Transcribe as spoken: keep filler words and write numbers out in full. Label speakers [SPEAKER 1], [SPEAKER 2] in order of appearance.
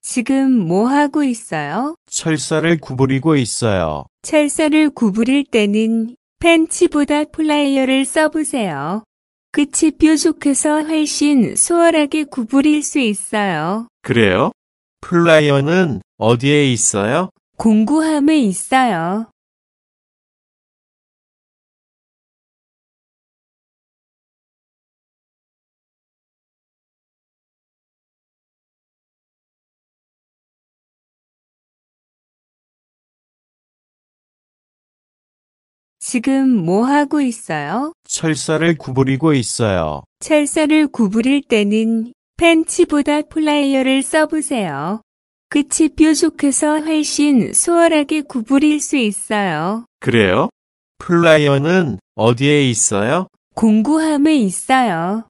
[SPEAKER 1] 지금 뭐 하고 있어요?
[SPEAKER 2] 철사를 구부리고 있어요.
[SPEAKER 1] 철사를 구부릴 때는 펜치보다 플라이어를 써보세요. 끝이 뾰족해서 훨씬 수월하게 구부릴 수 있어요.
[SPEAKER 2] 그래요? 플라이어는 어디에 있어요?
[SPEAKER 1] 공구함에 있어요. 지금 뭐 하고 있어요?
[SPEAKER 2] 철사를 구부리고 있어요.
[SPEAKER 1] 철사를 구부릴 때는 펜치보다 플라이어를 써보세요. 끝이 뾰족해서 훨씬 수월하게 구부릴 수 있어요.
[SPEAKER 2] 그래요? 플라이어는 어디에 있어요?
[SPEAKER 1] 공구함에 있어요.